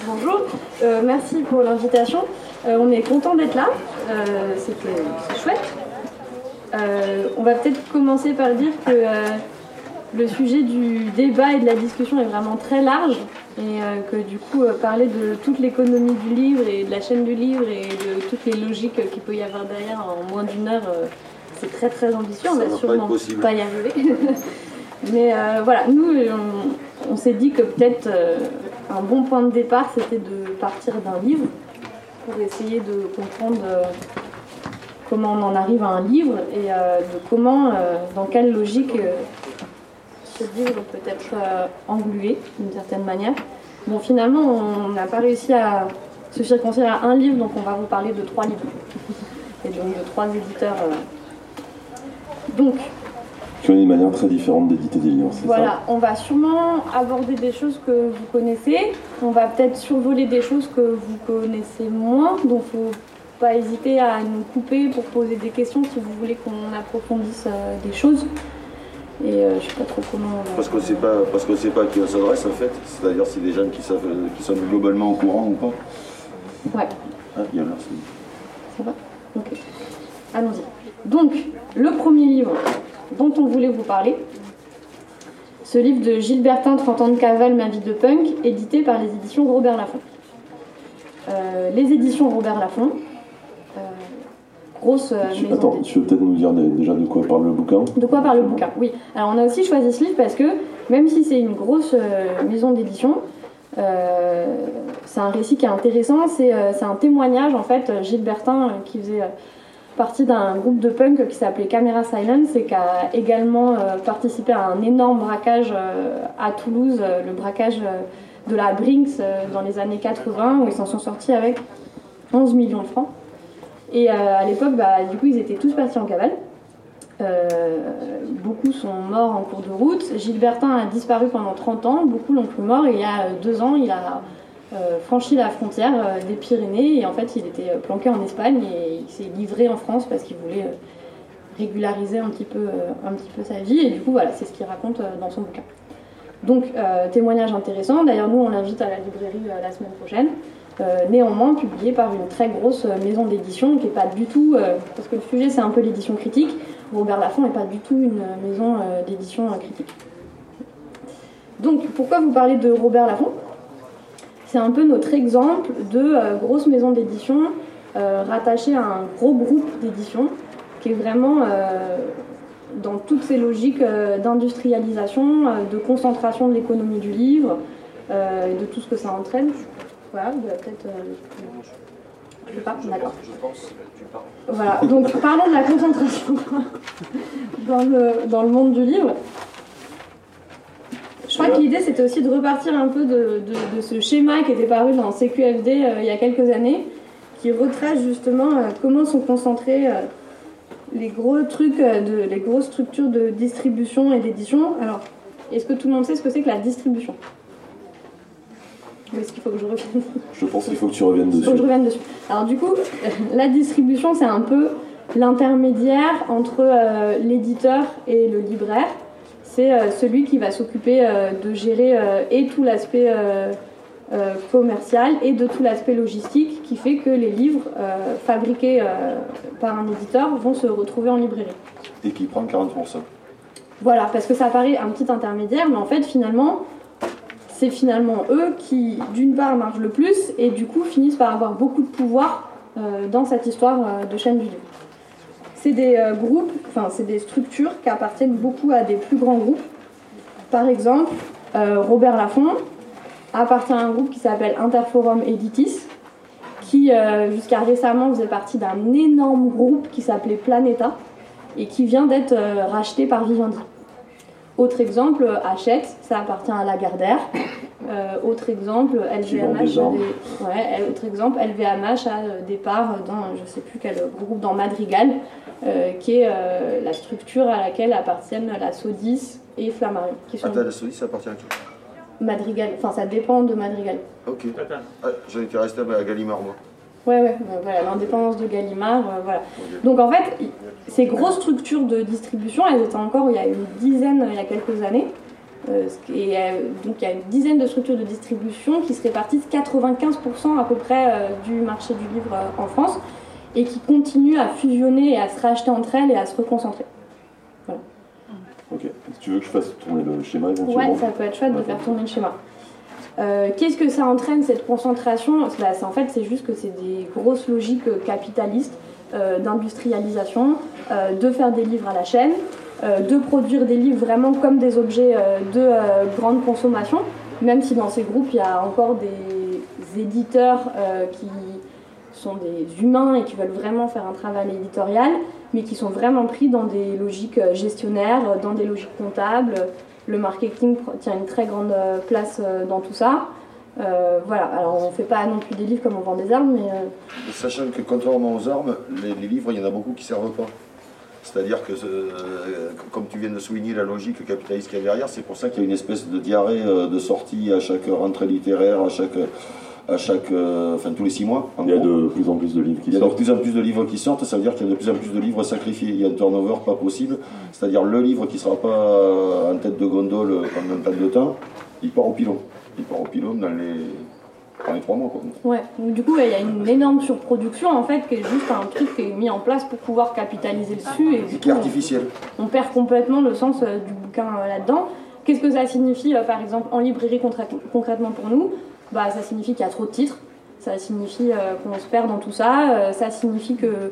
Bonjour, merci pour l'invitation. On est content d'être là, c'est chouette. On va peut-être commencer par dire que le sujet du débat et de la discussion est vraiment très large et que du coup parler de toute l'économie du livre et de la chaîne du livre et de toutes les logiques qu'il peut y avoir derrière en moins d'une heure, c'est très très ambitieux, on va sûrement pas y arriver. Mais voilà, nous on s'est dit que peut-être un bon point de départ c'était de partir d'un livre pour essayer de comprendre comment on en arrive à un livre et de comment, dans quelle logique ce livre peut être englué d'une certaine manière. Bon, finalement, on n'a pas réussi à se circoncire à un livre, donc on va vous parler de 3 livres et donc de 3 éditeurs. Donc, qui ont une manière très différente d'éditer des livres, c'est voilà, ça ? on va sûrement aborder des choses que vous connaissez, on va peut-être survoler des choses que vous connaissez moins, donc il ne faut pas hésiter à nous couper pour poser des questions si vous voulez qu'on approfondisse des choses. Et je sais pas trop comment. Parce qu'on sait pas à qui on s'adresse en fait, c'est-à-dire si des gens qui sont globalement au courant ou pas. Ouais. Ah, il y a là, ça va ? Ok. Allons-y. Donc, le premier livre dont on voulait vous parler, ce livre de Gilbertin, 30 ans de cavale, ma vie de punk, édité par les éditions Robert Laffont. Les éditions Robert Laffont, grosse maison. Attends, tu veux peut-être nous dire déjà de quoi parle le bouquin ? De quoi parle le bouquin, oui. Alors on a aussi choisi ce livre parce que, même si c'est une grosse maison d'édition, c'est un récit qui est intéressant, c'est un témoignage en fait. Gilbertin, qui faisait partie d'un groupe de punk qui s'appelait Camera Silence et qui a également participé à un énorme braquage à Toulouse, le braquage de la Brinks dans les années 80, où ils s'en sont sortis avec 11 millions de francs. Et à l'époque, du coup, ils étaient tous partis en cavale. Beaucoup sont morts en cours de route. Gilbertin a disparu pendant 30 ans, beaucoup l'ont cru mort, et il y a 2 ans, il a franchi la frontière des Pyrénées, et en fait, il était planqué en Espagne, et il s'est livré en France parce qu'il voulait régulariser un petit peu sa vie, et du coup, voilà, c'est ce qu'il raconte dans son bouquin. Donc, témoignage intéressant. D'ailleurs, nous, on l'invite à la librairie la semaine prochaine. Néanmoins publié par une très grosse maison d'édition qui n'est pas du tout, parce que le sujet c'est un peu l'édition critique, Robert Laffont n'est pas du tout une maison d'édition critique. Donc pourquoi vous parlez de Robert Laffont ? C'est un peu notre exemple de grosse maison d'édition rattachée à un gros groupe d'édition qui est vraiment dans toutes ces logiques d'industrialisation, de concentration de l'économie du livre, et de tout ce que ça entraîne. Voilà, vous allez peut-être. Je sais pas, d'accord. Je pense, tu parles. Voilà, donc parlons de la concentration dans le monde du livre. Je crois que l'idée c'était aussi de repartir un peu de ce schéma qui était paru dans CQFD il y a quelques années, qui retrace justement comment sont concentrés les gros trucs, les grosses structures de distribution et d'édition. Alors, est-ce que tout le monde sait ce que c'est que la distribution ? Ou est-ce qu'il faut que je revienne ? Je pense qu'il faut que tu reviennes dessus. Il faut que je revienne dessus. Alors du coup, la distribution, c'est un peu l'intermédiaire entre l'éditeur et le libraire. C'est celui qui va s'occuper de gérer et tout l'aspect commercial et de tout l'aspect logistique qui fait que les livres fabriqués par un éditeur vont se retrouver en librairie. Et qui prend 40%. Voilà, parce que ça paraît un petit intermédiaire, mais en fait, c'est finalement eux qui, d'une part, marchent le plus et du coup finissent par avoir beaucoup de pouvoir dans cette histoire de chaîne du livre. C'est des groupes, c'est des structures qui appartiennent beaucoup à des plus grands groupes. Par exemple, Robert Laffont appartient à un groupe qui s'appelle Interforum Editis, qui jusqu'à récemment faisait partie d'un énorme groupe qui s'appelait Planeta et qui vient d'être racheté par Vivendi. Autre exemple, Hachette, ça appartient à Lagardère. Autre exemple, LVMH a des parts dans, je ne sais plus quel groupe, dans Madrigal, qui est la structure à laquelle appartiennent la Sodis et Flammarion. La Sodis, ça appartient à qui ? Madrigal, ça dépend de Madrigal. Ok. J'avais été resté à Gallimard, moi. Ouais, voilà, l'indépendance de Gallimard, voilà. Donc en fait, ces grosses structures de distribution, elles étaient encore il y a une dizaine, il y a quelques années, Donc il y a une dizaine de structures de distribution qui se répartissent 95% à peu près du marché du livre en France et qui continuent à fusionner et à se racheter entre elles et à se reconcentrer. Voilà. Ok. Si tu veux que je fasse tourner le schéma éventuellement. Ouais, ça peut être chouette de faire tourner le schéma. Qu'est-ce que ça entraîne cette concentration ? En fait, c'est juste que c'est des grosses logiques capitalistes d'industrialisation, de faire des livres à la chaîne, de produire des livres vraiment comme des objets de grande consommation, même si dans ces groupes il y a encore des éditeurs qui sont des humains et qui veulent vraiment faire un travail éditorial, mais qui sont vraiment pris dans des logiques gestionnaires, dans des logiques comptables. Le marketing tient une très grande place dans tout ça. Voilà, alors on ne fait pas non plus des livres comme on vend des armes, mais... Sachant que contrairement aux armes, les livres, il y en a beaucoup qui ne servent pas. C'est-à-dire que, comme tu viens de souligner la logique capitaliste qu'il y a derrière, c'est pour ça qu'il y a une espèce de diarrhée de sortie à chaque rentrée littéraire, enfin tous les 6 mois. Il y a de plus en plus de livres qui sortent. Il y a de plus en plus de livres qui sortent, ça veut dire qu'il y a de plus en plus de livres sacrifiés. Il y a un turnover pas possible, c'est-à-dire le livre qui ne sera pas en tête de gondole pendant un tas de temps, il part au pilon. Il part au pilon dans les 3 mois. Quoi. Ouais, donc du coup, il y a une énorme surproduction en fait, qui est juste un truc qui est mis en place pour pouvoir capitaliser dessus. Et qui est artificiel. On perd complètement le sens du bouquin là-dedans. Qu'est-ce que ça signifie, par exemple, en librairie concrètement pour nous ? Ça signifie qu'il y a trop de titres, ça signifie qu'on se perd dans tout ça, ça signifie que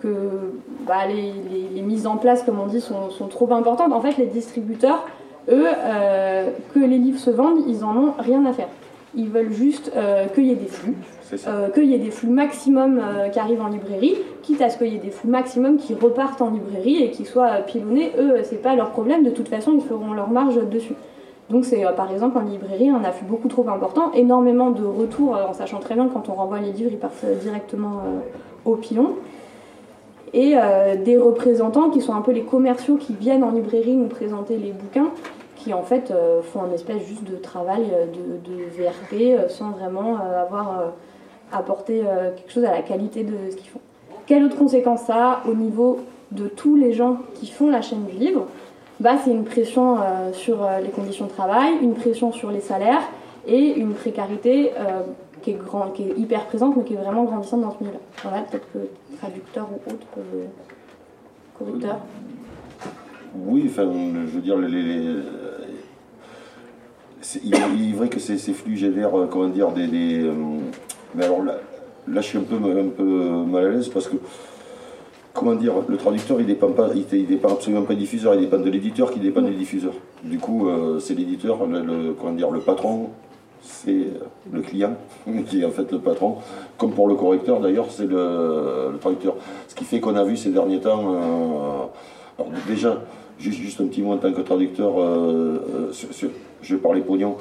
les mises en place, comme on dit, sont trop importantes. En fait, les distributeurs, eux, que les livres se vendent, ils en ont rien à faire. Ils veulent juste qu'il y ait des flux, qu'il y ait des flux maximum qui arrivent en librairie, quitte à ce qu'il y ait des flux maximum qui repartent en librairie et qui soient pilonnés. Eux, c'est pas leur problème, de toute façon, ils feront leur marge dessus. Donc c'est par exemple en librairie un afflux beaucoup trop important, énormément de retours, en sachant très bien que quand on renvoie les livres, ils partent directement au pilon. Et des représentants qui sont un peu les commerciaux qui viennent en librairie nous présenter les bouquins, qui en fait font une espèce juste de travail de VRP sans vraiment avoir apporté quelque chose à la qualité de ce qu'ils font. Quelle autre conséquence ça a au niveau de tous les gens qui font la chaîne du livre ? C'est une pression sur les conditions de travail, une pression sur les salaires et une précarité qui est hyper présente mais qui est vraiment grandissante dans ce milieu-là. Voilà, peut-être que traducteurs ou autres peuvent... correcteurs. Oui, enfin, je veux dire, il est vrai que ces flux génèrent, comment dire, mais alors là, je suis un peu mal à l'aise parce que, comment dire, le traducteur, il dépend absolument pas du diffuseur, il dépend de l'éditeur qui dépend du diffuseur. Du coup, c'est l'éditeur, le patron, c'est le client qui est en fait le patron. Comme pour le correcteur, d'ailleurs, c'est le traducteur. Ce qui fait qu'on a vu ces derniers temps, alors déjà, juste un petit mot en tant que traducteur, je vais parler pognon,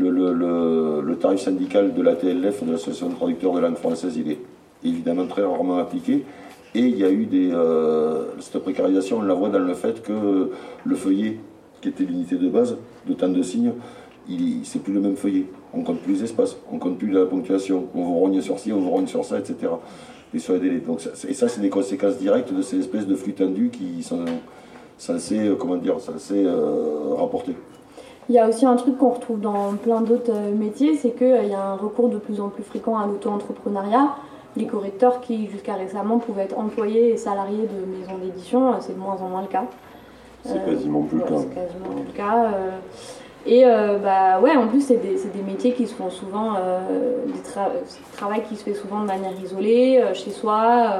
le tarif syndical de l'ATLF, de l'Association de traducteurs de langue française, il est évidemment très rarement appliqué. Et il y a eu cette précarisation, on la voit dans le fait que le feuillet, qui était l'unité de base, de temps de signes, c'est plus le même feuillet. On compte plus les espaces, on compte plus la ponctuation, on vous rogne sur ci, on vous rogne sur ça, etc. Et sur les délais. Donc ça, c'est des conséquences directes de ces espèces de flux tendus qui sont censés rapporter. Il y a aussi un truc qu'on retrouve dans plein d'autres métiers, c'est qu'il y a un recours de plus en plus fréquent à l'auto-entrepreneuriat. Les correcteurs qui, jusqu'à récemment, pouvaient être employés et salariés de maisons d'édition, c'est de moins en moins le cas. C'est quasiment plus le cas. C'est quasiment plus le cas. Et en plus, c'est des métiers qui se font souvent, travail qui se fait souvent de manière isolée, chez soi,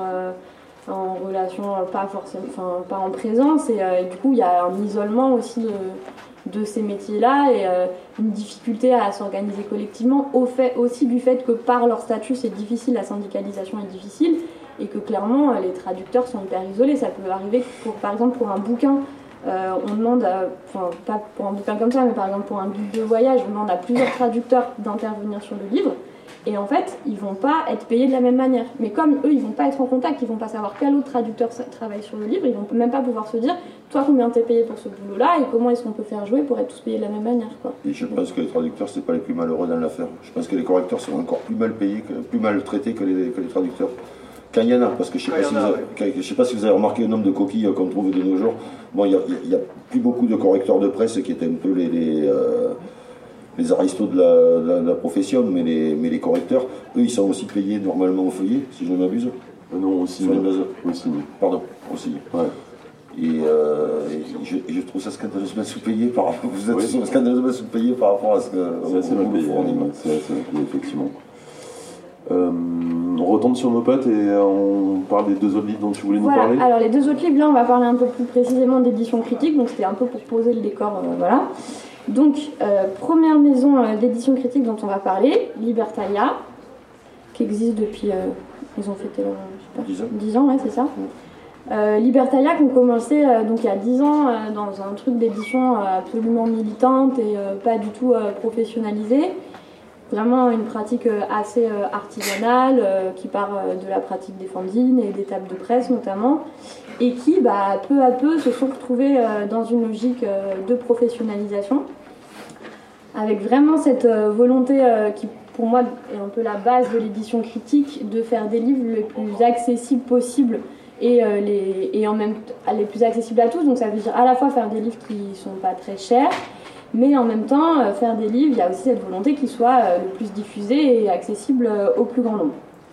en relation pas forcément, pas en présence. Et du coup, il y a un isolement aussi de ces métiers-là et une difficulté à s'organiser collectivement aussi du fait que par leur statut c'est difficile, la syndicalisation est difficile et que clairement les traducteurs sont hyper isolés. Ça peut arriver que par exemple pour un bouquin on demande, pas pour un bouquin comme ça mais par exemple pour un guide de voyage on demande à plusieurs traducteurs d'intervenir sur le livre et en fait ils vont pas être payés de la même manière, mais comme eux ils vont pas être en contact, ils vont pas savoir quel autre traducteur travaille sur le livre, ils vont même pas pouvoir se dire toi combien t'es payé pour ce boulot là et comment est-ce qu'on peut faire jouer pour être tous payés de la même manière quoi. Et je pense que les traducteurs c'est pas les plus malheureux dans l'affaire. Je pense que les correcteurs sont encore plus mal payés, plus mal traités que les traducteurs. Quand il y en a, parce que je ne sais pas si vous avez remarqué le nombre de coquilles qu'on trouve de nos jours. Bon, il n'y a plus beaucoup de correcteurs de presse qui étaient un peu les aristos de la profession, mais les correcteurs, eux, ils sont aussi payés normalement au feuillet, si je ne m'abuse. Non, aussi. Aussi. Pardon, aussi. Ouais. Et je trouve ça scandaleusement sous-payé par rapport. Vous êtes scandaleusement sous-payé par rapport à ce que. C'est assez mal payé, effectivement. On retombe sur nos pattes et on parle des 2 autres livres dont tu voulais nous parler. Alors les 2 autres livres, là on va parler un peu plus précisément d'édition critique, donc c'était un peu pour poser le décor, voilà. Donc première maison d'édition critique dont on va parler, Libertalia, qui existe depuis, ils ont fêté 10 ans, ouais c'est ça. Libertalia qui ont commencé donc il y a 10 ans dans un truc d'édition absolument militante et pas du tout professionnalisée. Vraiment une pratique assez artisanale qui part de la pratique des fanzines et des tables de presse notamment, et qui peu à peu se sont retrouvés dans une logique de professionnalisation, avec vraiment cette volonté qui pour moi est un peu la base de l'édition critique, de faire des livres les plus accessibles possibles et en même temps les plus accessibles à tous. Donc ça veut dire à la fois faire des livres qui sont pas très chers, mais en même temps faire des livres, il y a aussi cette volonté qu'ils soient le plus diffusés et accessibles au plus grand nombre.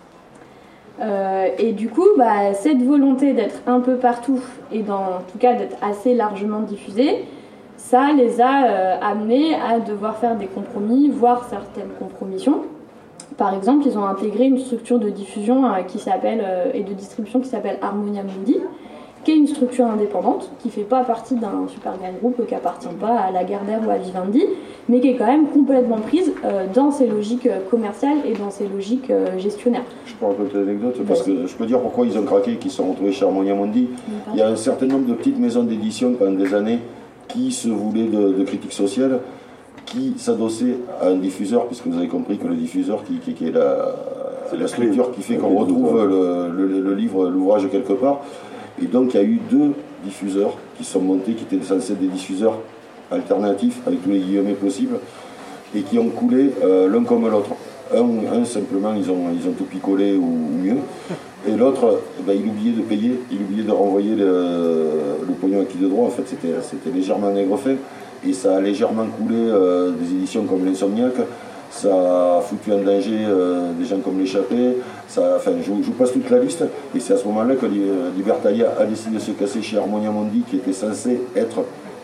Et du coup, cette volonté d'être un peu partout et en tout cas d'être assez largement diffusée, ça les a amenés à devoir faire des compromis, voire certaines compromissions. Par exemple, ils ont intégré une structure de diffusion qui s'appelle et de distribution qui s'appelle Harmonia Mundi, qui est une structure indépendante, qui ne fait pas partie d'un super grand groupe, qui n'appartient pas à Lagardère ou à Vivendi, mais qui est quand même complètement prise dans ses logiques commerciales et dans ses logiques gestionnaires. Je peux raconter l'anecdote, parce que je peux dire pourquoi ils ont craqué, qu'ils se sont retrouvés chez Harmonia Mundi. Il y a un certain nombre de petites maisons d'édition pendant des années qui se voulaient de critiques sociales, qui s'adossaient à un diffuseur, puisque vous avez compris que le diffuseur qui est la structure qui fait qu'on retrouve le livre, l'ouvrage quelque part. Et donc il y a eu 2 diffuseurs qui sont montés, qui étaient censés être des diffuseurs alternatifs, avec tous les guillemets possibles, et qui ont coulé l'un comme l'autre. Un simplement, ils ont tout picolé ou mieux, et l'autre, il oubliait de payer, il oubliait de renvoyer le pognon acquis de droit. En fait, c'était légèrement nègre-fait, et ça a légèrement coulé des éditions comme l'Insomniaque. Ça a foutu en danger des gens comme l'Échappée. Je vous passe toute la liste, et c'est à ce moment-là que Libertalia a décidé de se casser chez Harmonia Mundi, qui était censé être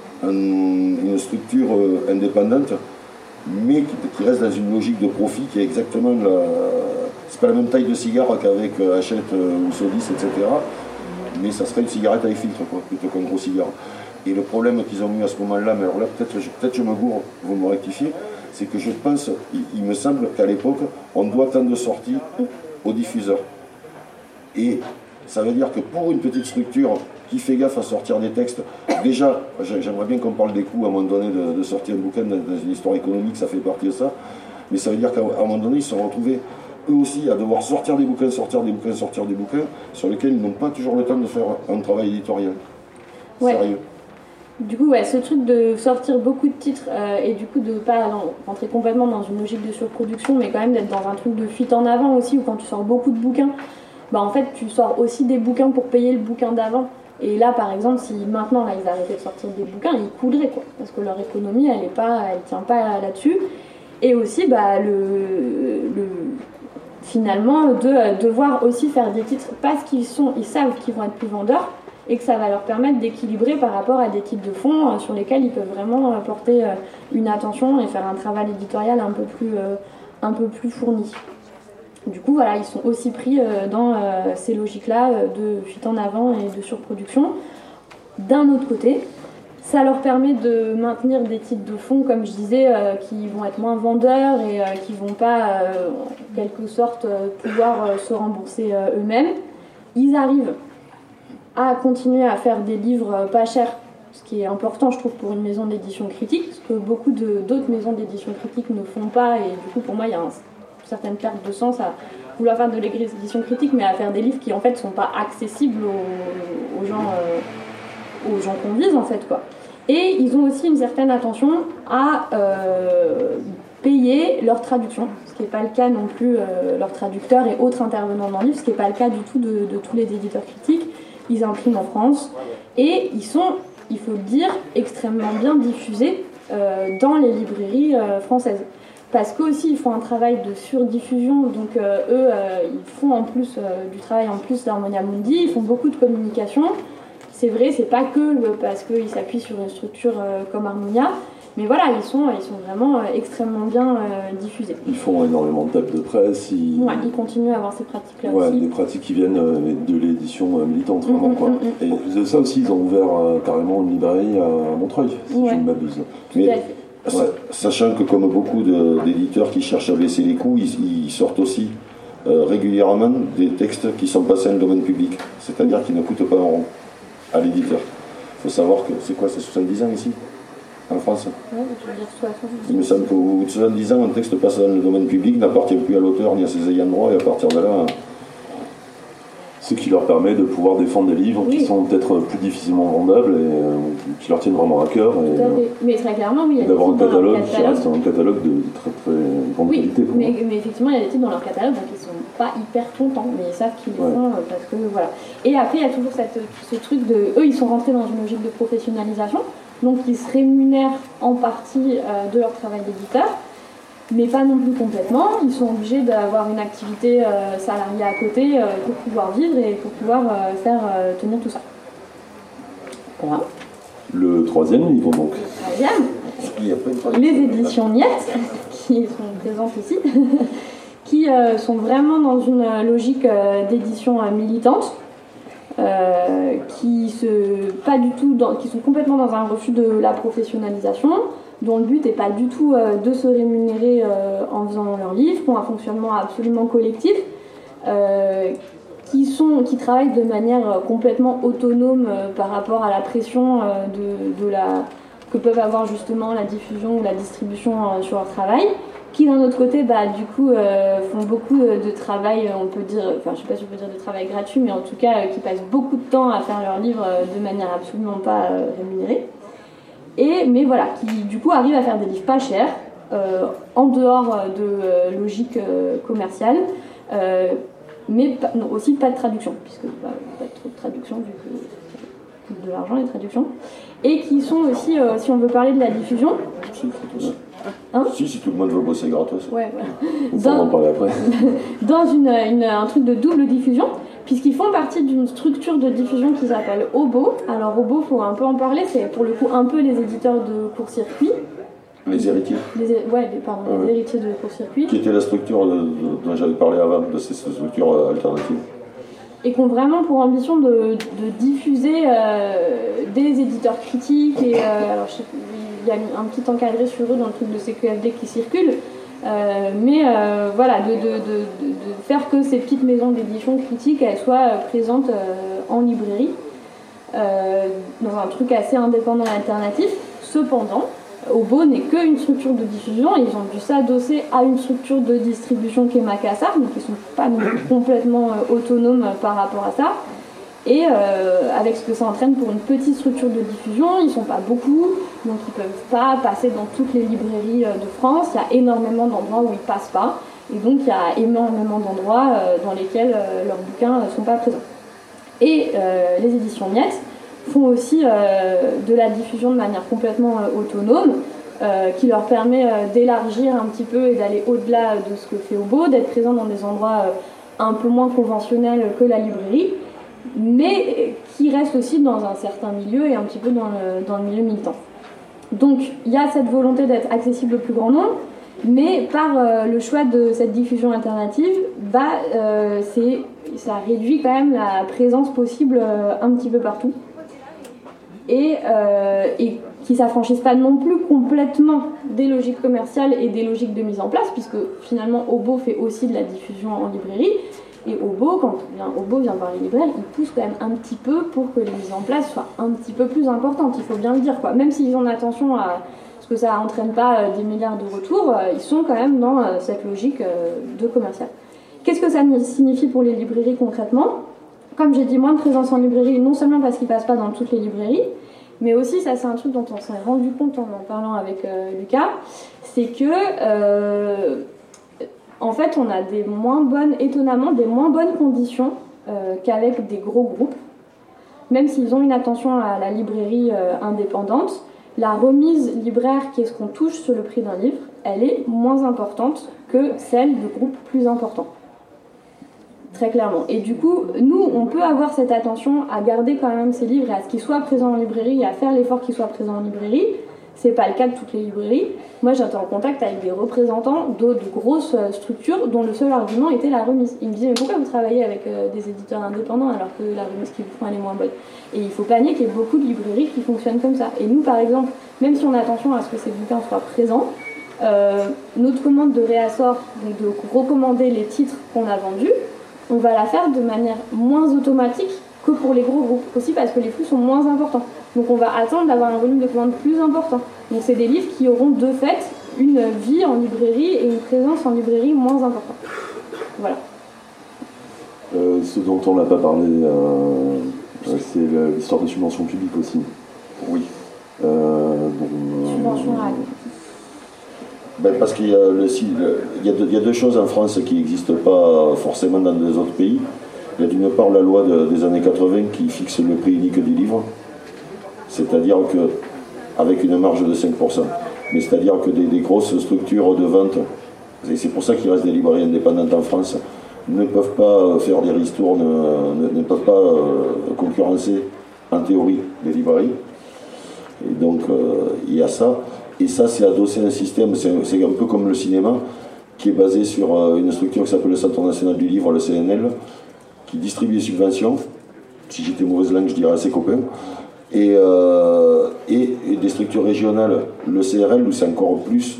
une structure indépendante, mais qui reste dans une logique de profit qui est exactement c'est pas la même taille de cigare qu'avec Hachette ou Sodis, etc. Mais ça serait une cigarette avec filtre, quoi, plutôt qu'un gros cigare. Et le problème qu'ils ont eu à ce moment-là, mais alors là peut-être je me gourre, vous me rectifiez, c'est que je pense, il me semble qu'à l'époque, on doit tant de sorties aux diffuseurs. Et ça veut dire que pour une petite structure qui fait gaffe à sortir des textes, déjà, j'aimerais bien qu'on parle des coûts à un moment donné de sortir un bouquin dans une histoire économique, ça fait partie de ça, mais ça veut dire qu'à un moment donné, ils se sont retrouvés eux aussi à devoir sortir des bouquins, sur lesquels ils n'ont pas toujours le temps de faire un travail éditorial. Ouais. Sérieux. Du coup, ce truc de sortir beaucoup de titres et du coup de ne pas rentrer complètement dans une logique de surproduction, mais quand même d'être dans un truc de fuite en avant aussi, où quand tu sors beaucoup de bouquins, en fait tu sors aussi des bouquins pour payer le bouquin d'avant. Et là, par exemple, si maintenant là, ils arrêtaient de sortir des bouquins, ils couleraient, quoi, parce que leur économie, elle tient pas là-dessus. Et aussi, finalement, de devoir aussi faire des titres parce ils savent qu'ils vont être plus vendeurs, et que ça va leur permettre d'équilibrer par rapport à des titres de fond sur lesquels ils peuvent vraiment porter une attention et faire un travail éditorial un peu plus fourni. Du coup, voilà, ils sont aussi pris dans ces logiques-là de fuite en avant et de surproduction. D'un autre côté, ça leur permet de maintenir des titres de fond, comme je disais, qui vont être moins vendeurs et qui vont pas, en quelque sorte, pouvoir se rembourser eux-mêmes. Ils arrivent à continuer à faire des livres pas chers, ce qui est important, je trouve, pour une maison d'édition critique, ce que beaucoup d'autres maisons d'édition critique ne font pas, et du coup, pour moi, il y a une certaine perte de sens à vouloir faire de l'édition critique, mais à faire des livres qui, en fait, sont pas accessibles aux gens qu'on vise, en fait, quoi. Et ils ont aussi une certaine attention à payer leur traduction, ce qui n'est pas le cas non plus, leurs traducteurs et autres intervenants dans le livre, ce qui n'est pas le cas du tout de tous les éditeurs critiques. Ils impriment en France et ils sont, il faut le dire, extrêmement bien diffusés dans les librairies françaises. Parce qu'aussi ils font un travail de surdiffusion, donc ils font en plus du travail en plus d'Harmonia Mundi, ils font beaucoup de communication. C'est vrai, c'est pas que parce qu'ils s'appuient sur une structure comme Harmonia, mais voilà, ils sont vraiment extrêmement bien diffusés. Ils font énormément de tables de presse. Ils continuent à avoir ces pratiques-là aussi. Des pratiques qui viennent de l'édition militante, vraiment. Quoi. Et en plus de ça aussi, ils ont ouvert carrément une librairie à Montreuil, si je ne m'abuse. Sachant que comme beaucoup d'éditeurs qui cherchent à baisser les coûts, ils sortent aussi régulièrement des textes qui sont passés dans le domaine public, c'est-à-dire qui ne coûtent pas un rond à l'éditeur. Il faut savoir que c'est 70 ans ici, en France. Ouais, je veux dire 70. Il me semble qu'au bout de 70 ans, un texte passé dans le domaine public n'appartient plus à l'auteur ni à ses ayants droit, et à partir de là... Ce qui leur permet de pouvoir défendre des livres qui sont peut-être plus difficilement vendables et qui leur tiennent vraiment à cœur. Mais très clairement, oui. D'avoir un catalogue qui reste un catalogue de très très grande qualité. Mais effectivement, il y a des titres dans leur catalogue donc ils sont pas hyper contents, mais ils savent qu'ils les font parce que voilà. Et après, il y a toujours ce truc de. Eux, ils sont rentrés dans une logique de professionnalisation, donc ils se rémunèrent en partie de leur travail d'éditeur. Mais pas non plus complètement, ils sont obligés d'avoir une activité salariée à côté pour pouvoir vivre et pour pouvoir faire tenir tout ça. Voilà. Le troisième livre donc. Le troisième, les éditions Niette, qui sont présentes ici, qui sont vraiment dans une logique d'édition militante, qui sont complètement dans un refus de la professionnalisation, dont le but n'est pas du tout de se rémunérer en faisant leurs livres, qui ont un fonctionnement absolument collectif, qui travaillent de manière complètement autonome par rapport à la pression que peuvent avoir justement la diffusion ou la distribution sur leur travail, qui d'un autre côté font beaucoup de travail, on peut dire, enfin je sais pas si on peut dire de travail gratuit, mais en tout cas qui passent beaucoup de temps à faire leurs livres de manière absolument pas rémunérée. Mais voilà, qui du coup arrivent à faire des livres pas chers, en dehors de logique commerciale, mais aussi pas de traduction, puisque pas trop de traduction vu que ça coûte de l'argent les traductions, et qui sont aussi, si on veut parler de la diffusion... Si tout le monde veut bosser gratos. Ouais, voilà. On va en parler après. Dans un truc de double diffusion, puisqu'ils font partie d'une structure de diffusion qui s'appelle Obo. Alors Obo, il faut un peu en parler, c'est pour le coup un peu les éditeurs de court-circuit. Les héritiers. Les héritiers de court-circuit. Qui était la structure dont j'avais parlé avant, de ces structures alternatives. Et qui ont vraiment pour ambition de diffuser des éditeurs critiques. Et alors, il y a un petit encadré sur eux dans le truc de CQFD qui circule. Voilà, de faire que ces petites maisons d'édition critiques elles soient présentes en librairie, dans un truc assez indépendant et alternatif. Cependant, Obo n'est qu'une structure de diffusion, ils ont dû s'adosser à une structure de distribution qui est Macassar, donc ils ne sont pas complètement autonomes par rapport à ça. Et avec ce que ça entraîne pour une petite structure de diffusion, ils ne sont pas beaucoup, donc ils ne peuvent pas passer dans toutes les librairies de France. Il y a énormément d'endroits où ils ne passent pas, et donc il y a énormément d'endroits dans lesquels leurs bouquins ne sont pas présents. Et les éditions Niette font aussi de la diffusion de manière complètement autonome, qui leur permet d'élargir un petit peu et d'aller au-delà de ce que fait Obo, d'être présent dans des endroits un peu moins conventionnels que la librairie, mais qui reste aussi dans un certain milieu et un petit peu dans le milieu militant. Donc il y a cette volonté d'être accessible au plus grand nombre, mais par le choix de cette diffusion alternative, ça réduit quand même la présence possible un petit peu partout. Et qui ne s'affranchissent pas non plus complètement des logiques commerciales et des logiques de mise en place, puisque finalement Obo fait aussi de la diffusion en librairie. Et Obo, quand Obo vient voir les libraires, il pousse quand même un petit peu pour que les mises en place soient un petit peu plus importantes, il faut bien le dire, quoi. Même s'ils ont attention à ce que ça n'entraîne pas des milliards de retours, ils sont quand même dans cette logique de commercial. Qu'est-ce que ça signifie pour les librairies concrètement ? Comme j'ai dit, moins de présence en librairie, non seulement parce qu'ils ne passent pas dans toutes les librairies, mais aussi, ça c'est un truc dont on s'est rendu compte en parlant avec Lucas, c'est que En fait, on a étonnamment des moins bonnes conditions qu'avec des gros groupes. Même s'ils ont une attention à la librairie indépendante, la remise libraire, qui est ce qu'on touche sur le prix d'un livre, elle est moins importante que celle de groupes plus importants. Très clairement. Et du coup, nous, on peut avoir cette attention à garder quand même ces livres et à ce qu'ils soient présents en librairie et à faire l'effort qu'ils soient présents en librairie. C'est pas le cas de toutes les librairies. Moi, j'étais en contact avec des représentants de grosses structures dont le seul argument était la remise. Ils me disaient, mais pourquoi vous travaillez avec des éditeurs indépendants alors que la remise qu'ils vous font, elle est moins bonne? Et il faut pas nier qu'il y ait beaucoup de librairies qui fonctionnent comme ça. Et nous, par exemple, même si on a attention à ce que ces bouquins soient présents, notre commande de réassort, donc de recommander les titres qu'on a vendus, on va la faire de manière moins automatique que pour les gros groupes, aussi parce que les flux sont moins importants. Donc on va attendre d'avoir un volume de commande plus important. Donc c'est des livres qui auront de fait une vie en librairie et une présence en librairie moins importante. Voilà. Ce dont on n'a pas parlé, c'est l'histoire de subventions publiques aussi. Oui. Subventions parce qu'il y a deux choses en France qui n'existent pas forcément dans les autres pays. Il y a d'une part la loi des années 80 qui fixe le prix unique du livre, c'est-à-dire qu'avec une marge de 5%. Mais c'est-à-dire que des grosses structures de vente, et c'est pour ça qu'il reste des librairies indépendantes en France, ne peuvent pas faire des ristournes, ne peuvent pas concurrencer en théorie les librairies. Et donc il y a ça. Et ça, c'est adossé à un système, c'est un peu comme le cinéma, qui est basé sur une structure qui s'appelle le Centre national du livre, le CNL, qui distribue des subventions. Si j'étais mauvaise langue, je dirais à ses copains. Et des structures régionales, le CRL, où c'est encore plus,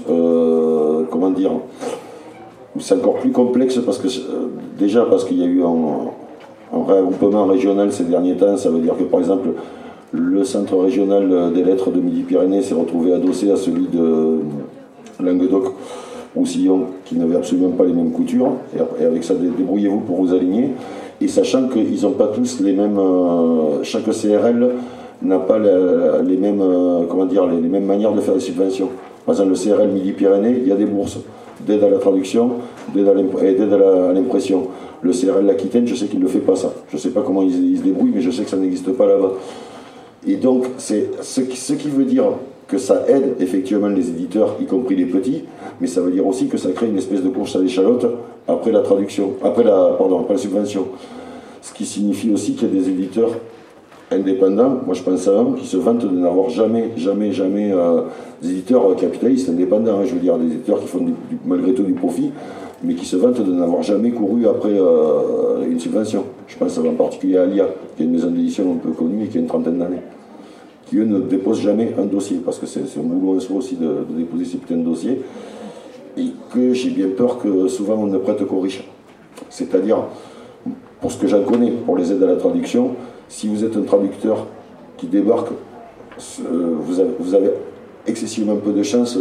où c'est encore plus complexe, parce que déjà parce qu'il y a eu un regroupement régional ces derniers temps. Ça veut dire que, par exemple, le centre régional des lettres de Midi-Pyrénées s'est retrouvé adossé à celui de Languedoc-Roussillon, qui n'avait absolument pas les mêmes coutures. Et avec ça, débrouillez-vous pour vous aligner. Et sachant qu'ils n'ont pas tous les mêmes... chaque CRL n'a pas les mêmes manières de faire des subventions. Par exemple, le CRL Midi-Pyrénées, il y a des bourses d'aide à la traduction, d'aide à l'impression. Le CRL l'Aquitaine, je sais qu'il ne le fait pas, ça. Je ne sais pas comment ils se débrouillent, mais je sais que ça n'existe pas là-bas. Et donc, c'est ce qui veut dire que ça aide effectivement les éditeurs, y compris les petits, mais ça veut dire aussi que ça crée une espèce de course à l'échalote après la traduction, après la subvention. Ce qui signifie aussi qu'il y a des éditeurs indépendants, moi je pense à un, qui se vantent de n'avoir jamais des éditeurs capitalistes indépendants, je veux dire des éditeurs qui font malgré tout du profit, mais qui se vantent de n'avoir jamais couru après une subvention. Je pense en particulier à Alia, qui est une maison d'édition un peu connue et qui a une trentaine d'années, qui eux ne déposent jamais un dossier, parce que c'est un boulot en soi aussi de déposer ces putains de dossiers, et que j'ai bien peur que souvent on ne prête qu'aux riches. C'est-à-dire, pour ce que j'en connais, pour les aides à la traduction, si vous êtes un traducteur qui débarque, vous avez excessivement peu de chances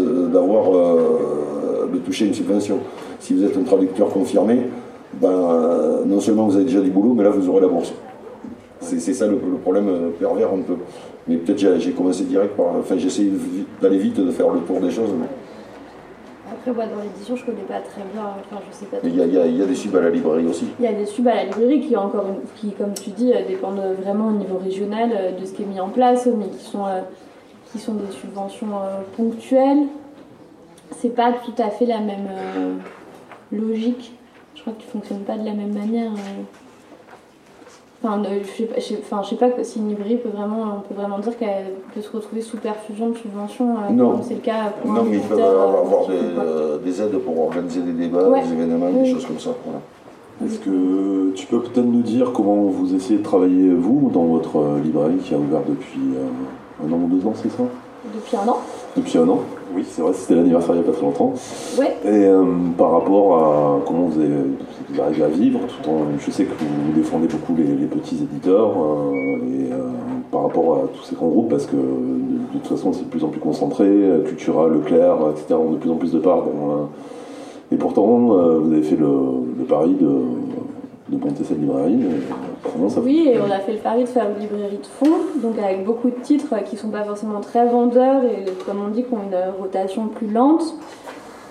de toucher une subvention. Si vous êtes un traducteur confirmé, non seulement vous avez déjà du boulot, mais là vous aurez la bourse. C'est ça le problème pervers un peu. Mais peut-être j'ai commencé direct par... Enfin, j'essaie d'aller vite, de faire le tour des choses. Mais... Après, dans l'édition, je ne connais pas très bien. Enfin, je sais pas. Il y a des subs à la librairie aussi. Il y a des subs à la librairie qui, comme tu dis, dépendent vraiment au niveau régional de ce qui est mis en place, mais qui sont des subventions ponctuelles. C'est pas tout à fait la même logique. Je crois que tu ne fonctionnes pas de la même manière. Enfin, je sais pas si une librairie on peut vraiment dire qu'elle peut se retrouver sous perfusion de subventions, comme c'est le cas pour un éditeur. Non, mais ils peuvent avoir des aides pour organiser des débats, des événements, des choses comme ça. Voilà. Est-ce que tu peux peut-être nous dire comment vous essayez de travailler, vous, dans votre librairie qui a ouvert depuis 1 an ou 2 ans, c'est ça? Depuis 1 an. Depuis 1 an, oui, c'est vrai, c'était l'anniversaire il n'y a pas très longtemps. Ouais. Et par rapport à comment vous arrivez à vivre, tout en, je sais que vous défendez beaucoup les petits éditeurs, par rapport à tous ces grands groupes, parce que de toute façon c'est de plus en plus concentré, Cultura, Leclerc, etc. ont de plus en plus de parts. Et pourtant, vous avez fait le pari de monter cette librairie. Oui, et on a fait le pari de faire une librairie de fond, donc avec beaucoup de titres qui ne sont pas forcément très vendeurs et, comme on dit, qui ont une rotation plus lente.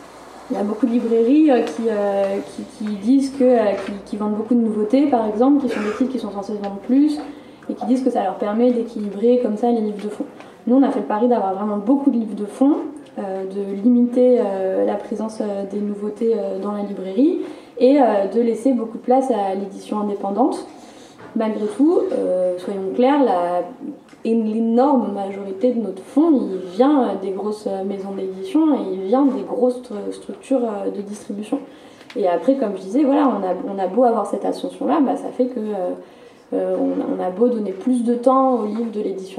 Il y a beaucoup de librairies qui disent qui vendent beaucoup de nouveautés, par exemple, qui sont des titres qui sont censés se vendre plus, et qui disent que ça leur permet d'équilibrer comme ça les livres de fond. Nous, on a fait le pari d'avoir vraiment beaucoup de livres de fond, de limiter la présence des nouveautés dans la librairie, et de laisser beaucoup de place à l'édition indépendante. Malgré tout, soyons clairs, l'énorme majorité de notre fonds, il vient des grosses maisons d'édition et il vient des grosses structures de distribution. Et après, comme je disais, voilà, on a beau avoir cette ascension-là, bah, ça fait que on a beau donner plus de temps aux livres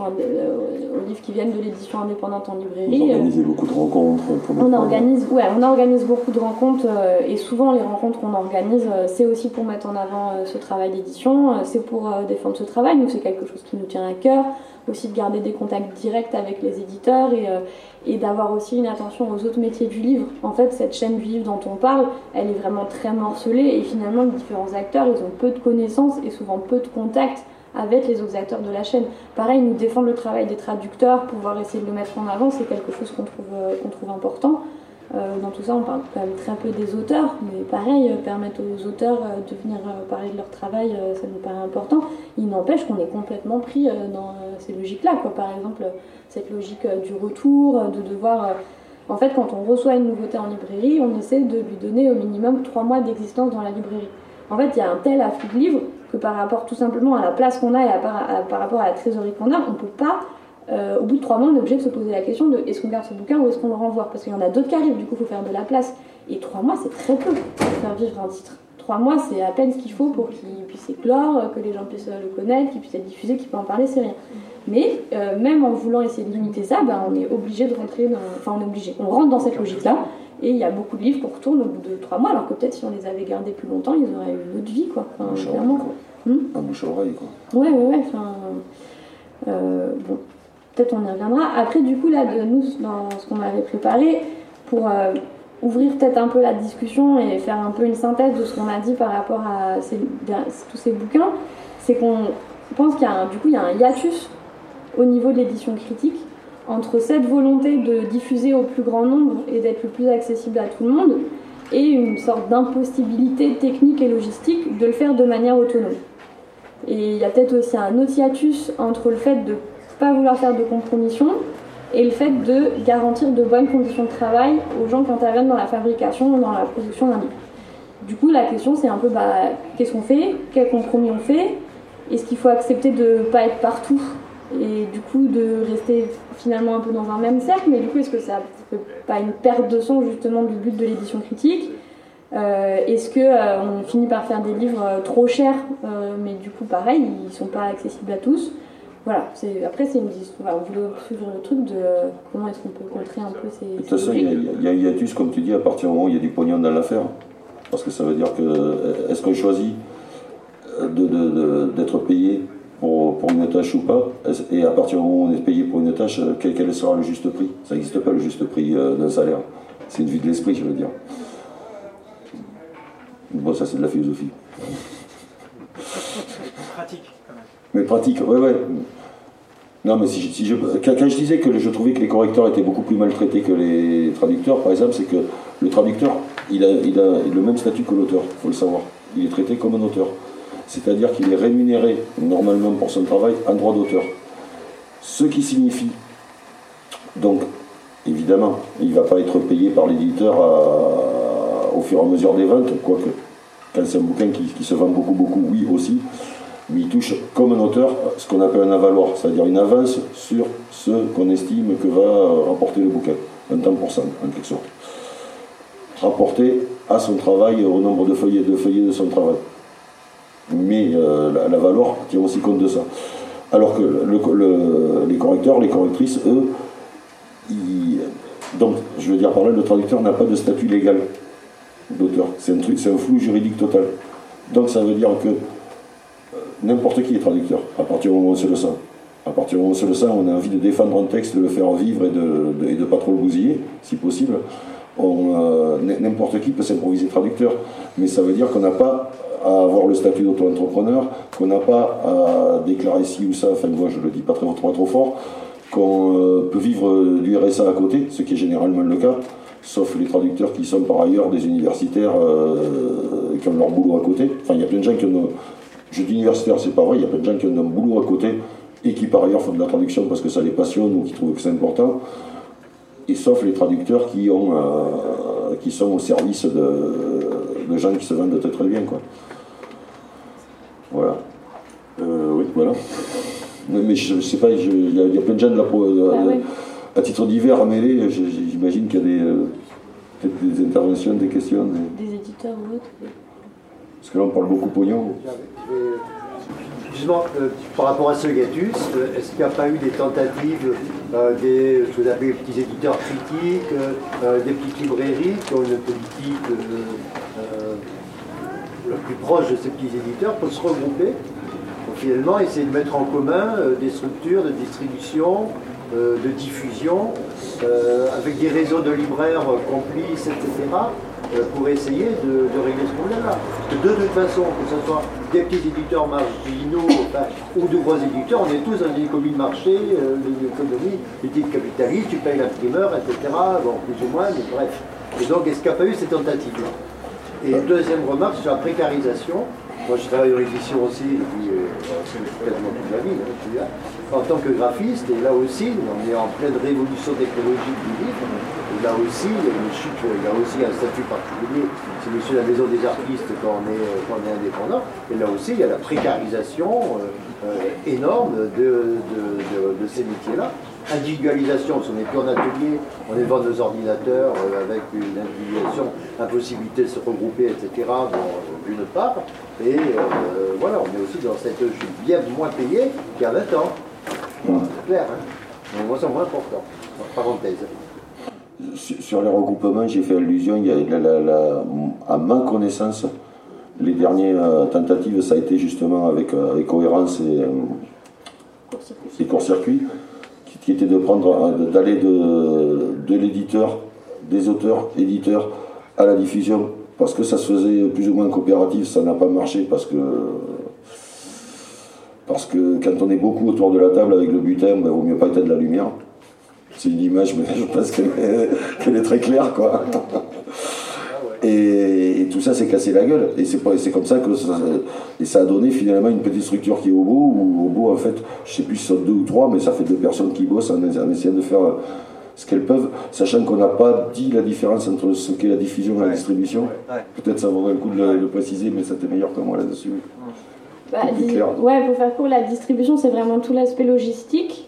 qui viennent de l'édition indépendante en librairie. Vous organisez beaucoup de rencontres. On organise beaucoup de rencontres et souvent les rencontres qu'on organise, c'est aussi pour mettre en avant ce travail d'édition, c'est pour défendre ce travail. Nous, c'est quelque chose qui nous tient à cœur, aussi de garder des contacts directs avec les éditeurs et d'avoir aussi une attention aux autres métiers du livre. En fait, cette chaîne du livre dont on parle, elle est vraiment très morcelée et finalement les différents acteurs, ils ont peu de connaissances et souvent peu de contacts avec les autres acteurs de la chaîne. Pareil, nous défendre le travail des traducteurs, pouvoir essayer de le mettre en avant, c'est quelque chose qu'on trouve important. Dans tout ça, on parle quand même très peu des auteurs, mais pareil, permettre aux auteurs de venir parler de leur travail, ça nous paraît important. Il n'empêche qu'on est complètement pris dans ces logiques-là, quoi. Par exemple, cette logique du retour, de devoir... En fait, quand on reçoit une nouveauté en librairie, on essaie de lui donner au minimum 3 mois d'existence dans la librairie. En fait, il y a un tel afflux de livres que par rapport tout simplement à la place qu'on a et par rapport à la trésorerie qu'on a, on ne peut pas... au bout de 3 mois, on est obligé de se poser la question de est-ce qu'on garde ce bouquin ou est-ce qu'on le renvoie, parce qu'il y en a d'autres qui arrivent, du coup il faut faire de la place. Et 3 mois, c'est très peu pour faire vivre un titre. 3 mois, c'est à peine ce qu'il faut pour qu'il puisse éclore, que les gens puissent le connaître, qu'il puisse être diffusé, qu'il peut en parler, c'est rien. Mais même en voulant essayer de limiter ça, on est obligé de rentrer dans... Enfin, on est obligé. On rentre dans cette logique-là, et il y a beaucoup de livres qu'on retourne au bout de 3 mois, alors que peut-être si on les avait gardés plus longtemps, ils auraient eu une autre vie, quoi. Enfin, clairement, quoi. Un bouche à oreille, quoi. Ouais, enfin... bon... Peut-être on y reviendra. Après, du coup, là, nous, dans ce qu'on avait préparé, pour ouvrir peut-être un peu la discussion et faire un peu une synthèse de ce qu'on a dit par rapport à tous ces bouquins, c'est qu'on pense qu'il y a un hiatus au niveau de l'édition critique entre cette volonté de diffuser au plus grand nombre et d'être le plus accessible à tout le monde et une sorte d'impossibilité technique et logistique de le faire de manière autonome. Et il y a peut-être aussi un autre hiatus entre le fait de pas vouloir faire de compromission et le fait de garantir de bonnes conditions de travail aux gens qui interviennent dans la fabrication ou dans la production d'un livre. Du coup, la question c'est un peu qu'est-ce qu'on fait, quel compromis on fait, est-ce qu'il faut accepter de pas être partout et du coup de rester finalement un peu dans un même cercle, mais du coup est-ce que ça fait pas une perte de sens justement du but de l'édition critique? Est-ce qu'on finit par faire des livres trop chers, mais du coup pareil, ils sont pas accessibles à tous? Voilà, après c'est une discussion. On voulait suivre le truc de comment est-ce qu'on peut contrer un peu ces... De toute façon, il y a un hiatus, comme tu dis, à partir du moment où il y a du pognon dans l'affaire. Parce que ça veut dire que, est-ce qu'on choisit d'être payé pour une tâche ou pas? Et à partir du moment où on est payé pour une tâche, quel sera le juste prix? Ça n'existe pas le juste prix d'un salaire. C'est une vue de l'esprit, je veux dire. Bon, ça c'est de la philosophie. Pratique, quand même. Mais pratique, ouais. Non, mais quand je disais que je trouvais que les correcteurs étaient beaucoup plus maltraités que les traducteurs, par exemple, c'est que le traducteur, il a le même statut que l'auteur, il faut le savoir. Il est traité comme un auteur. C'est-à-dire qu'il est rémunéré normalement pour son travail en droit d'auteur. Ce qui signifie, donc, évidemment, il ne va pas être payé par l'éditeur au fur et à mesure des ventes, quoique, quand c'est un bouquin qui se vend beaucoup, oui aussi, mais il touche comme un auteur ce qu'on appelle un avaloir, c'est-à-dire une avance sur ce qu'on estime que va rapporter le bouquin, un temps pour cent en quelque sorte, rapporté à son travail, au nombre de feuillets de son travail. Mais l'avaloir tient aussi compte de ça. Alors que les correcteurs, les correctrices, eux, donc je veux dire par là, le traducteur n'a pas de statut légal d'auteur. C'est un flou juridique total. Donc ça veut dire que n'importe qui est traducteur, à partir du moment où on se le sent. À partir du moment où on se le sent, on a envie de défendre un texte, de le faire vivre et de pas trop le bousiller, si possible. N'importe qui peut s'improviser traducteur, mais ça veut dire qu'on n'a pas à avoir le statut d'auto-entrepreneur, qu'on n'a pas à déclarer ci ou ça, enfin moi je le dis pas trop fort, qu'on peut vivre du RSA à côté, ce qui est généralement le cas, sauf les traducteurs qui sont par ailleurs des universitaires qui ont leur boulot à côté. Enfin, il y a plein de gens qui ont... Je dis universitaire, c'est pas vrai, il y a plein de gens qui ont un boulot à côté et qui par ailleurs font de la traduction parce que ça les passionne ou qui trouvent que c'est important. Et sauf les traducteurs qui sont au service de gens qui se vendent très très bien, quoi. Voilà. Oui, voilà. Mais je sais pas, il y a plein de gens à titre divers à mêler. J'imagine qu'il y a peut-être des interventions, des questions. Des éditeurs ou autres. Parce que là, on parle beaucoup pognon. Justement, par rapport à ce Gatus, est-ce qu'il n'y a pas eu des tentatives des, ce que vous appelez, petits éditeurs critiques, des petites librairies qui ont une politique la plus proche de ces petits éditeurs pour se regrouper, pour finalement essayer de mettre en commun des structures de distribution, de diffusion, avec des réseaux de libraires complices, etc., pour essayer de régler ce problème-là. Parce que de toute façon, que ce soit des petits éditeurs marginaux ou de gros éditeurs, on est tous dans une économie de marché, une économie dite capitaliste, tu payes l'imprimeur, etc., bon, plus ou moins, mais bref. Et donc, est-ce qu'il n'y a pas eu ces tentatives-là? Et deuxième remarque sur la précarisation. Moi, je travaille dans l'édition aussi depuis quasiment toute ma vie, hein, en tant que graphiste, et là aussi, on est en pleine révolution technologique du livre. Et là aussi, il y a une chute, il y a aussi un statut particulier, c'est monsieur la maison des artistes quand on est indépendant. Et là aussi, il y a la précarisation énorme de ces métiers-là. Individualisation, parce qu'on n'est plus en atelier, on est devant nos ordinateurs avec une individualisation, impossibilité de se regrouper, etc. Bon, d'une part, et voilà, on est aussi dans cette chute bien moins payée qu'il y a 20 ans. C'est clair, hein. Donc, moi, c'est moins important. Parenthèse. Sur les regroupements, j'ai fait allusion, il y a à ma connaissance, les dernières tentatives, ça a été justement avec Cohérence et Court-Circuit, qui était d'aller de l'éditeur, des auteurs, éditeurs, à la diffusion, parce que ça se faisait plus ou moins coopératif, ça n'a pas marché, parce que quand on est beaucoup autour de la table avec le butin, il vaut mieux pas éteindre la lumière. C'est une image, mais je pense qu'elle est très claire, quoi. Et tout ça s'est cassé la gueule. Et c'est comme ça que ça a donné finalement une petite structure qui est au bout, où au bout, en fait, je sais plus si ce sont 2 ou 3, mais ça fait 2 personnes qui bossent en essayant de faire ce qu'elles peuvent, sachant qu'on n'a pas dit la différence entre ce qu'est la diffusion et la distribution. Peut-être ça vaudrait le coup de le préciser, mais ça t'es meilleur que moi là-dessus. Ouais, pour faire court, la distribution, c'est vraiment tout l'aspect logistique.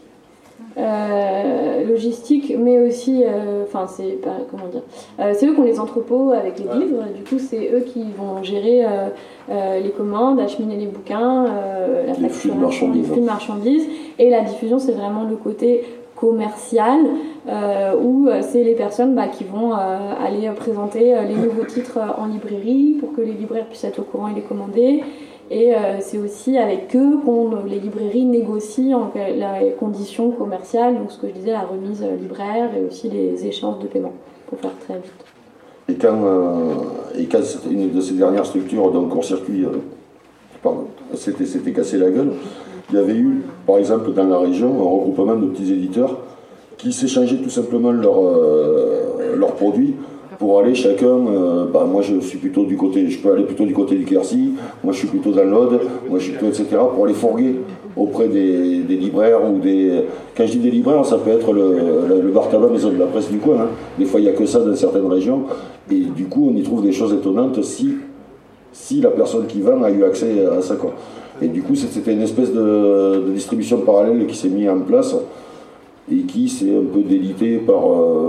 Mais aussi, c'est pas, comment dire, c'est eux qui ont les entrepôts avec les livres, du coup c'est eux qui vont gérer les commandes, acheminer les bouquins, les flux de marchandises, et la diffusion c'est vraiment le côté commercial où c'est les personnes qui vont aller présenter les nouveaux titres en librairie pour que les libraires puissent être au courant et les commander. Et c'est aussi avec eux que les librairies négocient les conditions commerciales, donc ce que je disais, la remise libraire et aussi les échéances de paiement, pour faire très vite. Et quand une de ces dernières structures, donc Court-Circuit, s'était cassé la gueule, il y avait eu, par exemple, dans la région, un regroupement de petits éditeurs qui s'échangeaient tout simplement leurs produits pour aller chacun, moi je suis plutôt du côté, je peux aller plutôt du côté du Quercy, moi je suis plutôt dans l'Aude, moi je suis plutôt, etc., pour aller fourguer auprès des libraires ou des... Quand je dis des libraires, ça peut être le bar tabac maison de la presse du coin, hein. Des fois il n'y a que ça dans certaines régions, et du coup on y trouve des choses étonnantes si la personne qui vend a eu accès à ça, quoi. Et du coup c'était une espèce de distribution parallèle qui s'est mise en place, et qui s'est un peu délité par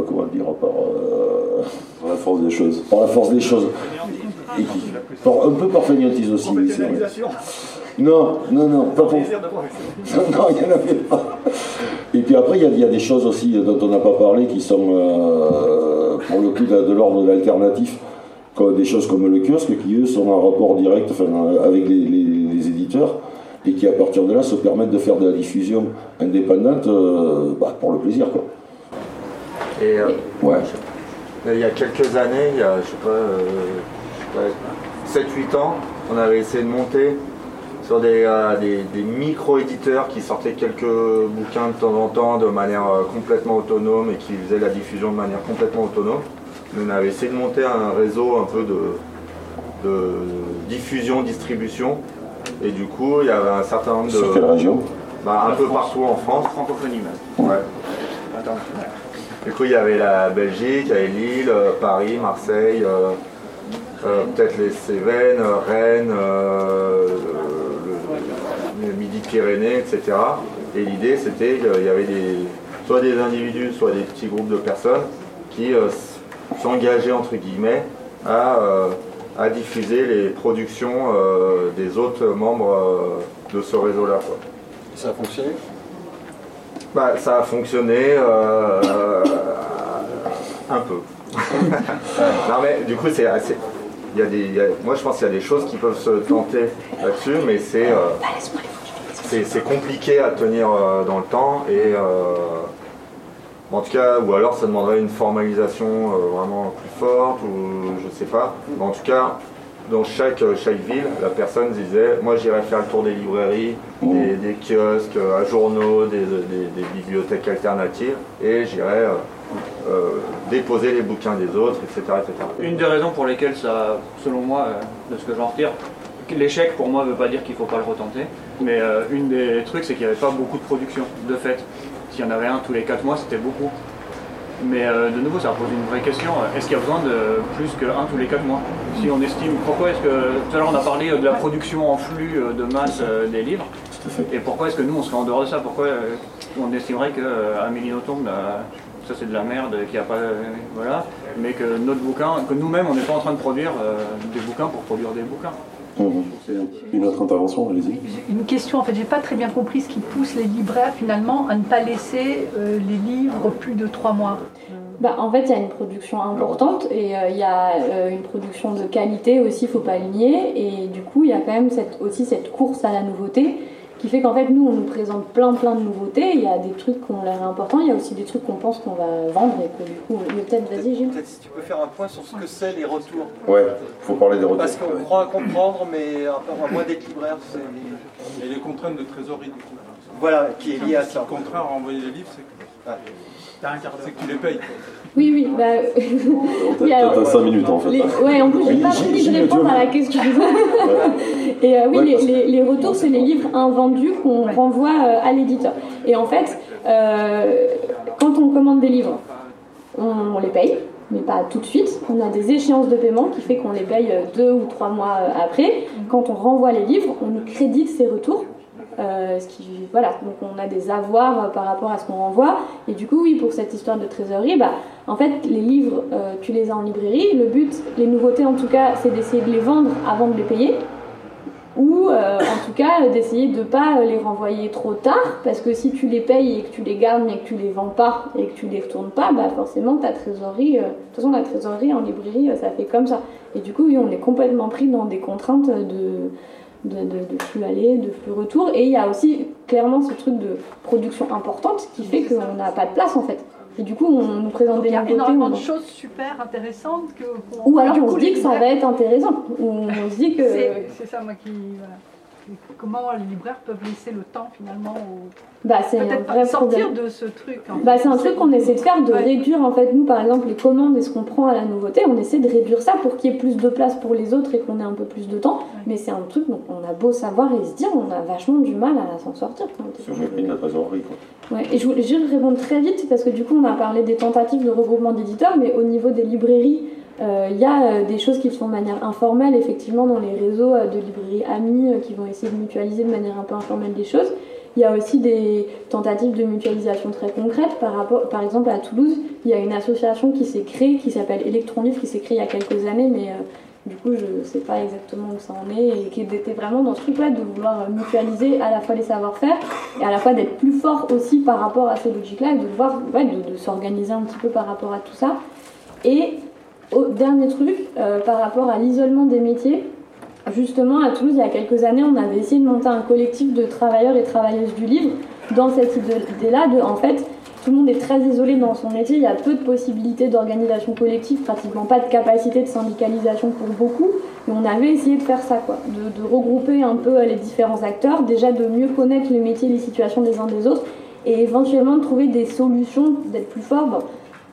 la force des choses. Par la force des choses. Et un peu par fainéantise aussi. C'est vrai. Non, pas pour... Non, il n'y en avait pas. Et puis après, il y a des choses aussi dont on n'a pas parlé qui sont, pour le coup, de l'ordre de l'alternatif. Des choses comme le kiosque, qui eux sont en rapport direct avec les éditeurs, et qui à partir de là se permettent de faire de la diffusion indépendante pour le plaisir, quoi. Et ouais. Il y a quelques années, il y a 7-8 ans, on avait essayé de monter sur des micro-éditeurs qui sortaient quelques bouquins de temps en temps de manière complètement autonome et qui faisaient la diffusion de manière complètement autonome. on avait essayé de monter un réseau un peu de diffusion, distribution. Et du coup, il y avait un certain nombre de... Sur quelle région? Un peu partout en France. Francophonie même. Ouais. Du coup, il y avait la Belgique, il y avait Lille, Paris, Marseille, peut-être les Cévennes, Rennes, le Midi-Pyrénées, etc. Et l'idée, c'était qu'il y avait soit des individus, soit des petits groupes de personnes qui s'engageaient, entre guillemets, à diffuser les productions des autres membres de ce réseau-là. Ça a fonctionné? Ça a fonctionné un peu. Non mais du coup c'est assez... moi je pense qu'il y a des choses qui peuvent se tenter là-dessus, mais c'est compliqué à tenir dans le temps et en tout cas, ou alors ça demanderait une formalisation vraiment plus forte, ou je sais pas. Mais en tout cas, dans chaque ville, la personne disait, moi j'irais faire le tour des librairies, des kiosques à journaux, des bibliothèques alternatives, et j'irais déposer les bouquins des autres, etc., etc. Une des raisons pour lesquelles ça, selon moi, de ce que j'en retire, l'échec pour moi ne veut pas dire qu'il ne faut pas le retenter, mais une des trucs c'est qu'il n'y avait pas beaucoup de production, de fait. S'il y en avait un tous les 4 mois, c'était beaucoup. Mais de nouveau, ça pose une vraie question. Est-ce qu'il y a besoin de plus qu'un tous les 4 mois? Si on estime, pourquoi est-ce que... Tout à l'heure, on a parlé de la production en flux de masse des livres. Et pourquoi est-ce que nous, on serait en dehors de ça? Pourquoi on estimerait qu'Amélie Nothomb, ça c'est de la merde, qu'il n'y a pas... voilà. Mais que notre bouquin, que nous-mêmes, on n'est pas en train de produire des bouquins pour produire des bouquins. Une autre intervention, allez-y. Une question, en fait, j'ai pas très bien compris ce qui pousse les libraires finalement à ne pas laisser les livres plus de 3 mois. En fait, il y a une production importante et il y a une production de qualité aussi, il ne faut pas le nier. Et du coup, il y a quand même aussi cette course à la nouveauté qui fait qu'en fait, nous, on nous présente plein de nouveautés. Il y a des trucs qui ont l'air importants, il y a aussi des trucs qu'on pense qu'on va vendre et que du coup, peut-être, vas-y, Gilles. Peut-être si tu peux faire un point sur ce que c'est les retours. Ouais, il faut parler des retours. Parce qu'on croit comprendre, mais à moins d'être libraire, c'est... Et les contraintes de trésorerie, du coup. Voilà, qui est lié à ça. Le contraire à envoyer les livres, c'est que... C'est que tu les payes. Oui. T'as 5 minutes en fait. Ouais, en plus, j'ai pas fini de répondre à la question. Et les retours, c'est les livres invendus qu'on renvoie à l'éditeur. Et en fait, quand on commande des livres, on les paye, mais pas tout de suite. On a des échéances de paiement qui fait qu'on les paye 2 ou 3 mois après. Quand on renvoie les livres, on nous crédite ces retours. Donc on a des avoirs par rapport à ce qu'on renvoie, et du coup pour cette histoire de trésorerie, en fait les livres tu les as en librairie, le but, les nouveautés en tout cas, c'est d'essayer de les vendre avant de les payer, ou en tout cas d'essayer de pas les renvoyer trop tard, parce que si tu les payes et que tu les gardes mais que tu les vends pas et que tu les retournes pas, forcément ta trésorerie, de toute façon la trésorerie en librairie ça fait comme ça, et du coup on est complètement pris dans des contraintes de flux aller, de flux retour, et il y a aussi clairement ce truc de production importante qui fait qu'on n'a pas de place en fait. Et du coup, on nous présente des nouveautés. Il y a énormément de choses super intéressantes ou alors on se dit que ça va être intéressant. Ou on se dit que... C'est ça, moi qui... Voilà. Comment les libraires peuvent laisser le temps finalement c'est peut-être un vrai sortir problème. de ce truc. C'est un truc qu'on essaie de faire, de réduire en fait. Nous par exemple les commandes et ce qu'on prend à la nouveauté, on essaie de réduire ça pour qu'il y ait plus de place pour les autres et qu'on ait un peu plus de temps. Mais c'est un truc dont on a beau savoir et se dire, on a vachement du mal à s'en sortir. Sur le prix de la trésorerie, quoi. Ouais, et je voulais juste répondre très vite parce que du coup on a parlé des tentatives de regroupement d'éditeurs, mais au niveau des librairies, il y a des choses qui se font de manière informelle, effectivement, dans les réseaux de librairies amis qui vont essayer de mutualiser de manière un peu informelle des choses. Il y a aussi des tentatives de mutualisation très concrètes. Par exemple, à Toulouse, il y a une association qui s'est créée, qui s'appelle Electronlivre, qui s'est créée il y a quelques années, mais du coup, je ne sais pas exactement où ça en est, et qui était vraiment dans ce truc-là de vouloir mutualiser à la fois les savoir-faire et à la fois d'être plus fort aussi par rapport à ces logiques-là, et de voir, de s'organiser un petit peu par rapport à tout ça. Et dernier truc, par rapport à l'isolement des métiers, justement à Toulouse, il y a quelques années, on avait essayé de monter un collectif de travailleurs et travailleuses du livre dans cette idée-là de, en fait, tout le monde est très isolé dans son métier, il y a peu de possibilités d'organisation collective, pratiquement pas de capacité de syndicalisation pour beaucoup, et on avait essayé de faire ça, quoi, de regrouper un peu les différents acteurs, déjà de mieux connaître les métiers, les situations des uns des autres, et éventuellement de trouver des solutions, d'être plus fort.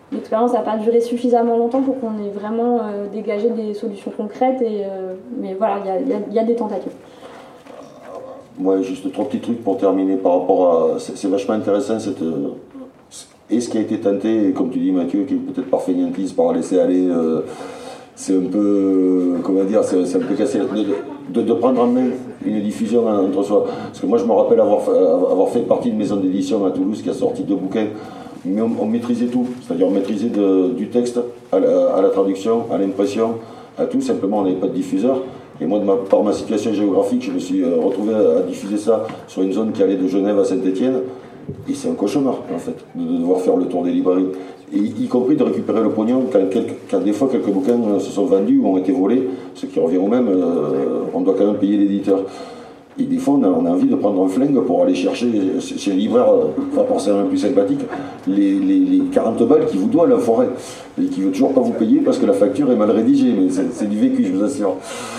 l'expérience n'a pas duré suffisamment longtemps pour qu'on ait vraiment dégagé des solutions concrètes. Mais voilà, il y a des tentatives. Moi, juste 3 petits trucs pour terminer par rapport à... C'est vachement intéressant et ce qui a été tenté, comme tu dis Mathieu, qui est peut-être par fainéantise, par laisser aller, c'est un peu, comment dire, c'est un peu cassé, de prendre en main une diffusion entre soi. Parce que moi je me rappelle avoir fait partie de maison d'édition à Toulouse qui a sorti 2 bouquins, mais on maîtrisait tout, c'est-à-dire on maîtrisait du texte à la traduction, à l'impression, à tout, simplement on n'avait pas de diffuseur. Et moi, par ma situation géographique, je me suis retrouvé à diffuser ça sur une zone qui allait de Genève à Saint-Étienne. Et c'est un cauchemar, en fait, de devoir faire le tour des librairies. Et y compris de récupérer le pognon quand des fois quelques bouquins se sont vendus ou ont été volés, ce qui revient au même, on doit quand même payer l'éditeur. Et des fois, on a envie de prendre un flingue pour aller chercher chez les libraires, pas forcément plus sympathiques, les 40 balles qui vous doivent la forêt. Et qui ne veut toujours pas vous payer parce que la facture est mal rédigée, mais c'est du vécu, je vous assure.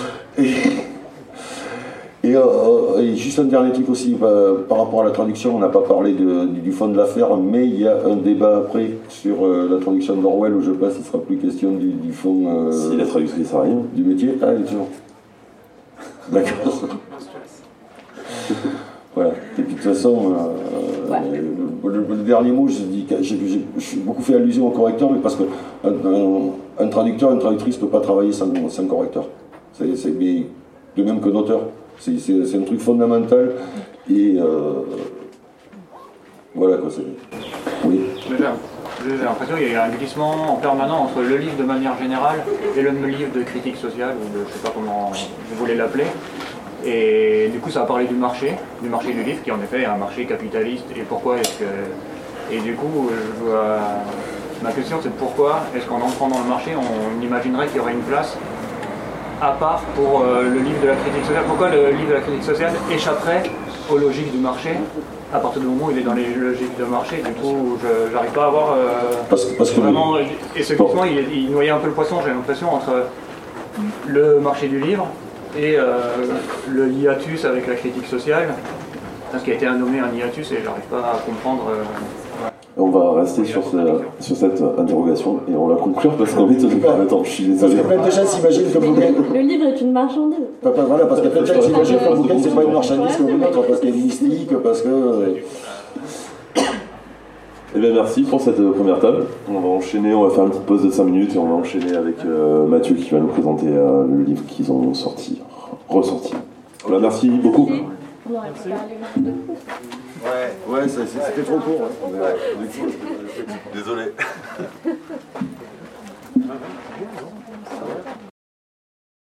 Et juste un dernier truc aussi, par rapport à la traduction, on n'a pas parlé du fond de l'affaire, mais il y a un débat après sur la traduction d'Orwell où je pense qu'il ne sera plus question du fond. Si la traductrice a rien. Du métier. Ah, elle est toujours. D'accord. Voilà. Et puis de toute façon, le dernier mot, j'ai beaucoup fait allusion au correcteur, mais parce qu'un traducteur, une traductrice ne peut pas travailler sans correcteur. De même que l'auteur. C'est un truc fondamental et voilà quoi. Oui. J'ai l'impression qu'il y a un glissement en permanent entre le livre de manière générale et le livre de critique sociale, ou de je sais pas comment vous voulez l'appeler. Et du coup ça a parlé du marché du livre, qui en effet est un marché capitaliste. Et pourquoi est-ce que... Et du coup, ma question c'est pourquoi est-ce qu'en entrant dans le marché, on imaginerait qu'il y aurait une place à part pour le livre de la critique sociale. Pourquoi le livre de la critique sociale échapperait aux logiques du marché à partir du moment où il est dans les logiques de marché? Du coup, j'arrive pas à voir parce que vraiment... Et ce glissement, il noyait un peu le poisson, j'ai l'impression, entre le marché du livre et le hiatus avec la critique sociale, ce qui a été nommé un hiatus, et j'arrive pas à comprendre... On va rester sur cette interrogation et on va conclure parce qu'on est tenu par le temps. Je suis désolé. Parce que plein de gens s'imaginent que bouquin. Le livre est une marchandise. Voilà, parce que plein de gens s'imaginent que bouquin, c'est pas une marchandise comme une autre, parce qu'elle est mystique, parce que. Eh bien, merci pour cette première table. On va enchaîner, on va faire une petite pause de 5 minutes et on va enchaîner avec Mathieu qui va nous présenter le livre qu'ils ont ressorti. Voilà, merci beaucoup. On aurait pu parler de plus. Ouais, c'était trop court. Hein. Désolé.